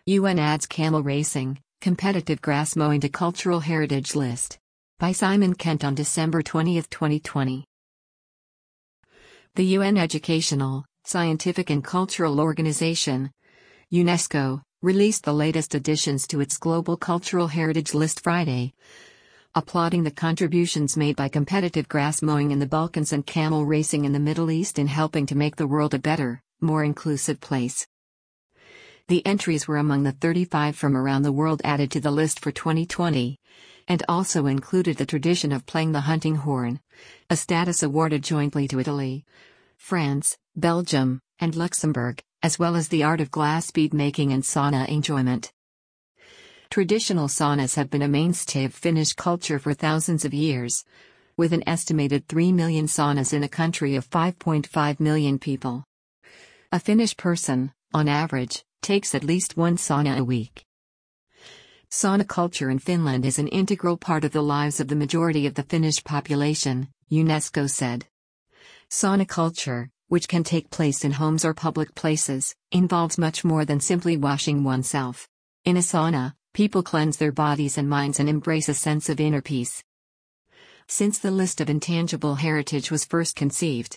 UN adds camel racing, competitive grass mowing to cultural heritage list. By Simon Kent on December 20, 2020. The UN Educational, Scientific and Cultural Organization, UNESCO, released the latest additions to its Global Cultural Heritage List Friday, applauding the contributions made by competitive grass mowing in the Balkans and camel racing in the Middle East in helping to make the world a better, more inclusive place. The entries were among the 35 from around the world added to the list for 2020, and also included the tradition of playing the hunting horn, a status awarded jointly to Italy, France, Belgium, and Luxembourg, as well as the art of glass bead making and sauna enjoyment. Traditional saunas have been a mainstay of Finnish culture for thousands of years, with an estimated 3 million saunas in a country of 5.5 million people. A Finnish person, on average, takes at least one sauna a week. Sauna culture in Finland is an integral part of the lives of the majority of the Finnish population, UNESCO said. Sauna culture, which can take place in homes or public places, involves much more than simply washing oneself. In a sauna, people cleanse their bodies and minds and embrace a sense of inner peace. Since the list of intangible heritage was first conceived,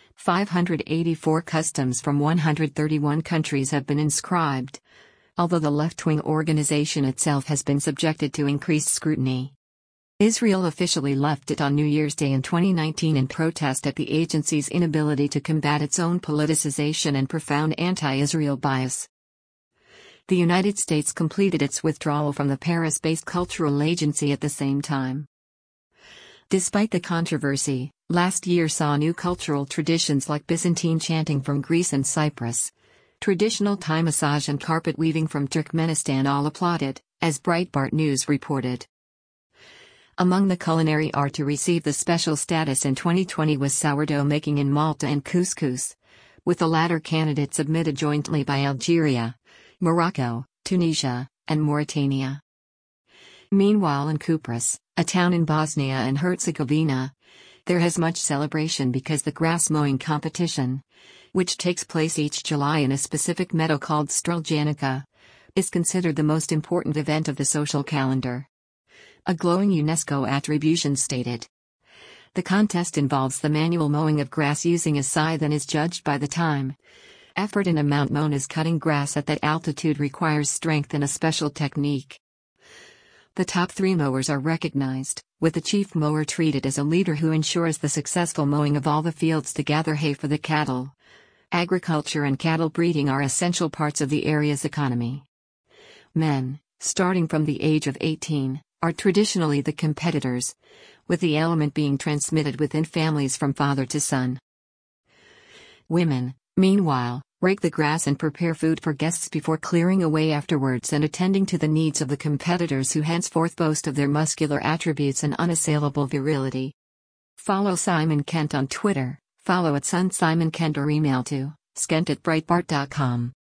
584 customs from 131 countries have been inscribed, although the left-wing organization itself has been subjected to increased scrutiny. Israel officially left it on New Year's Day in 2019 in protest at the agency's inability to combat its own politicization and profound anti-Israel bias. The United States completed its withdrawal from the Paris-based cultural agency at the same time. Despite the controversy, last year saw new cultural traditions like Byzantine chanting from Greece and Cyprus, traditional Thai massage and carpet weaving from Turkmenistan all applauded, as Breitbart News reported. Among the culinary art to receive the special status in 2020 was sourdough making in Malta and couscous, with the latter candidate submitted jointly by Algeria, Morocco, Tunisia, and Mauritania. Meanwhile in Kupres, a town in Bosnia and Herzegovina, there has much celebration because the grass mowing competition, which takes place each July in a specific meadow called Streljanica, is considered the most important event of the social calendar. A glowing UNESCO attribution stated. The contest involves the manual mowing of grass using a scythe and is judged by the time, effort and amount mown, as cutting grass at that altitude requires strength and a special technique. The top 3 mowers are recognized, with the chief mower treated as a leader who ensures the successful mowing of all the fields to gather hay for the cattle. Agriculture and cattle breeding are essential parts of the area's economy. Men, starting from the age of 18, are traditionally the competitors, with the element being transmitted within families from father to son. Women, meanwhile, rake the grass and prepare food for guests before clearing away afterwards and attending to the needs of the competitors who henceforth boast of their muscular attributes and unassailable virility. Follow Simon Kent on Twitter, follow @SunSimonKent or email to skent@breitbart.com.